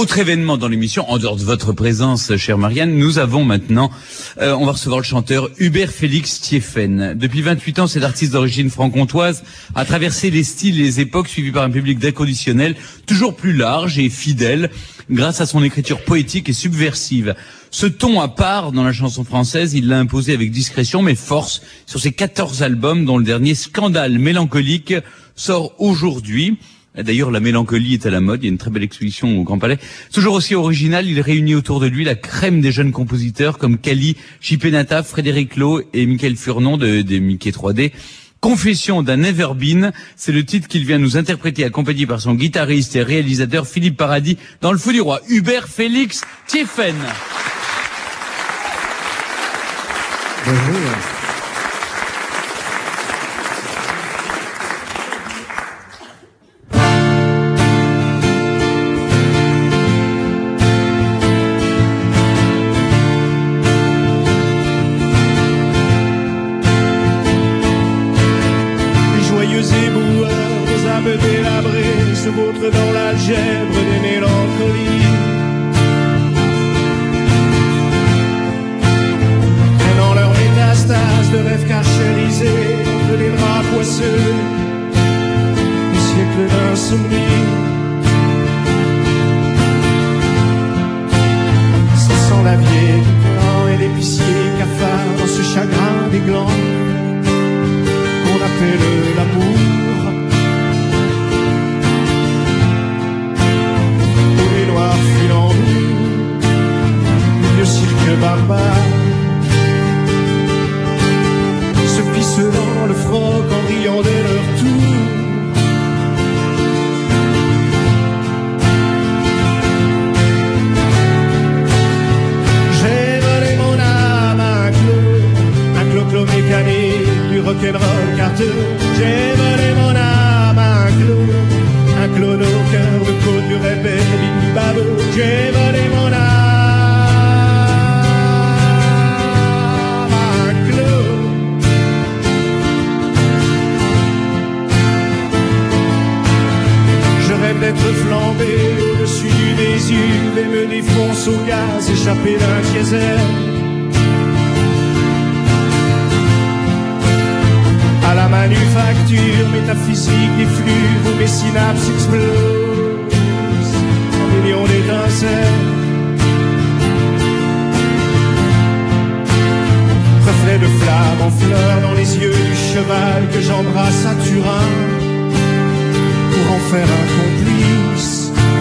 Autre événement dans l'émission, en dehors de votre présence, chère Marianne, nous avons maintenant, on va recevoir le chanteur Hubert Félix Thiéfaine. Depuis 28 ans, cet artiste d'origine franc-comtoise a traversé les styles et les époques, suivi par un public d'inconditionnel, toujours plus large et fidèle, grâce à son écriture poétique et subversive. Ce ton à part dans la chanson française, il l'a imposé avec discrétion mais force sur ses 14 albums, dont le dernier Scandale mélancolique sort aujourd'hui. D'ailleurs, la mélancolie est à la mode. Il y a une très belle exposition au Grand Palais. Toujours aussi original, il réunit autour de lui la crème des jeunes compositeurs comme Kali, Chipenata, Frédéric Lowe et Michael Furnon de Mickey 3D. Confession d'un Everbeen, c'est le titre qu'il vient nous interpréter, accompagné par son guitariste et réalisateur Philippe Paradis dans Le Fou du Roi. Hubert Félix Thiéfaine. Bonjour. Dans l'algèbre des mélancolies, traînant leurs métastases de rêves carchérisés entre les draps poisseux du siècle d'insomnie. Ça sent la vieille du plan et l'épicier cafard dans ce chagrin des glands qu'on appelle l'amour. Barbare se ficelant le froc en riant dès leur tour. J'ai volé mon âme à un clo-clo mécanique du rock'n'roll carteux. J'ai volé mon âme à un clodo cœur de côte du rebelle Bibi Babo. J'ai volé mon âme. D'être flambé au-dessus du Vésuve et me défonce au gaz échappé d'un diesel. À la manufacture métaphysique des flux où mes synapses explosent en millions d'étincelles. Reflet de flamme en fleurs dans les yeux du cheval que j'embrasse à Turin pour en faire un complice.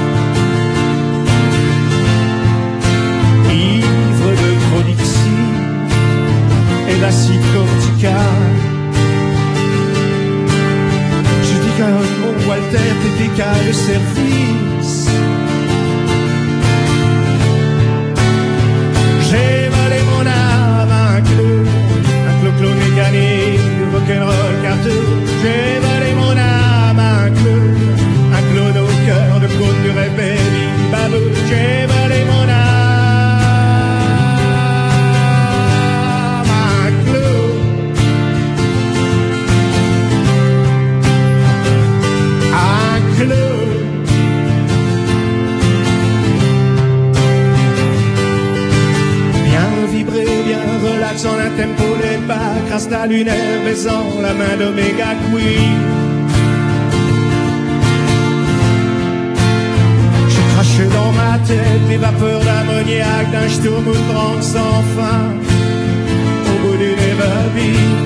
Ivre de Crodixie et d'acide cortical, je dis qu'un mon Walter t'était qu'à le service. J'ai volé mon âme à un clo-clo mécanique du rock'n'roll carteux. J'ai volé mon âme à un clodo cœur de côte du rebelle Babou. J'ai volé mon âme à un clou. Un clou. Bien vibré, bien relax en un tempo des bacs, rasta lunaire baisant la main d'Omega Queen. Dans ma tête les vapeurs d'ammoniac d'un Sturmbrand sans fin au bout d'une Everbeen.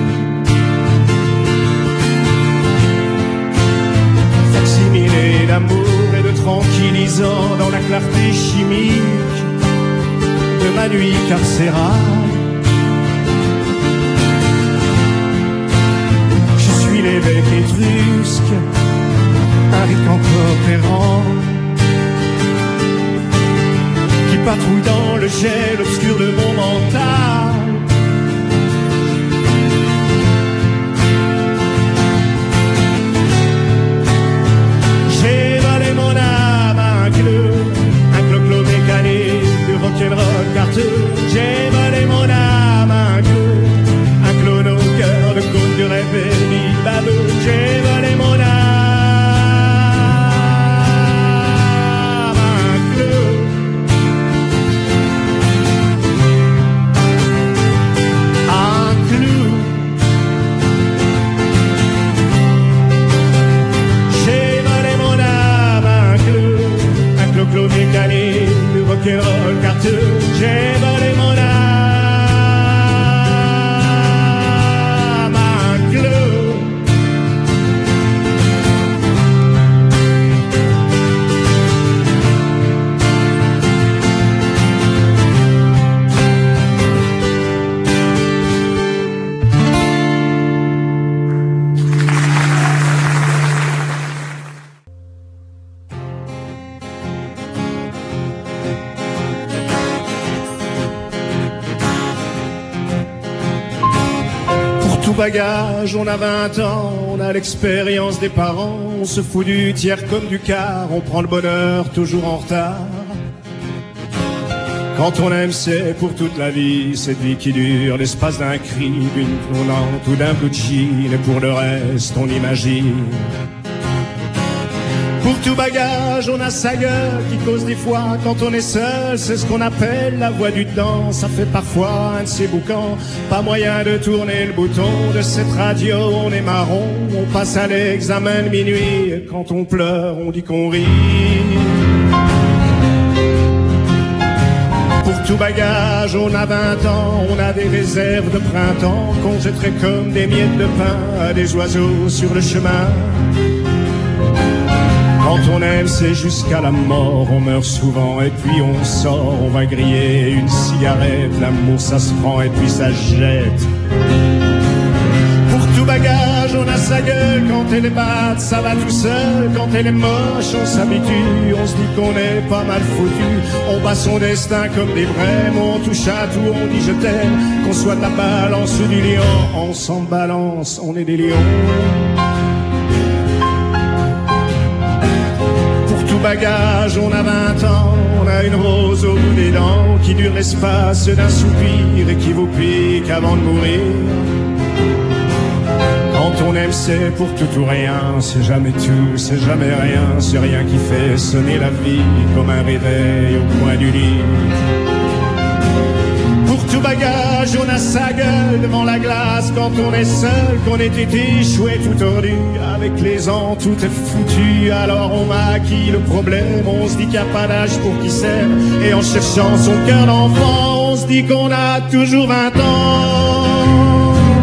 Facsimilé d'amour et de tranquillisant dans la clarté chimique de ma nuit carcérale. Je suis l'évêque étrusque, un ric encore errant, patrouille dans le gel obscur de mon mental. J'ai volé mon âme à un clo-clo mécanique du rock'n'roll carteux. J'ai volé mon âme à un clono cœur de côte du rebelle Babou. J'ai volé mon âme à un clo. bagage, on a 20 ans, on a l'expérience des parents, on se fout du tiers comme du quart, on prend le bonheur toujours en retard. Quand on aime, c'est pour toute la vie, cette vie qui dure l'espace d'un cri, d'une tournante ou d'un blue jean, et pour le reste, on imagine. Pour tout bagage, on a sa gueule qui cause des fois quand on est seul. C'est ce qu'on appelle la voix du dedans. Ça fait parfois un de ces boucans. Pas moyen de tourner le bouton de cette radio. On est marron, on passe à l'examen de minuit. Et quand on pleure, on dit qu'on rit. Pour tout bagage, on a 20 ans, on a des réserves de printemps qu'on jetterait comme des miettes de pain à des oiseaux sur le chemin. Quand on aime, c'est jusqu'à la mort, on meurt souvent et puis on sort, on va griller une cigarette, l'amour ça se prend et puis ça jette. Pour tout bagage, on a sa gueule, quand elle est batte, ça va tout seul, quand elle est moche, on s'habitue, on se dit qu'on est pas mal foutu, on bat son destin comme des brèmes, on touche à tout, on dit je t'aime, qu'on soit la balance du lion, on s'en balance, on est des lions. Bagage, on a 20 ans, on a une rose au bout des dents qui dure l'espace d'un soupir et qui vous pique avant de mourir. Quand on aime, c'est pour tout ou rien, c'est jamais tout, c'est jamais rien, c'est rien qui fait sonner la vie comme un réveil au coin du lit. Pour tout bagage, on a sa gueule devant la glace quand on est seul, qu'on est échoué tout tordu. Avec les ans, tout est foutu, alors on maquille le problème. On se dit qu'il n'y a pas d'âge pour qui s'aime, et en cherchant son cœur d'enfant, on se dit qu'on a toujours 20 ans.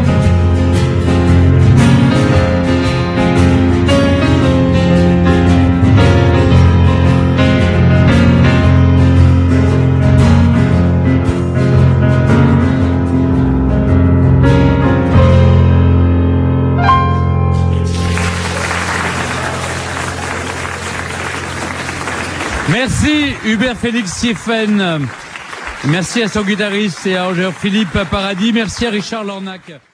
Merci Hubert Félix Thieffen. Merci à son guitariste et à Roger Philippe Paradis. Merci à Richard Lornac.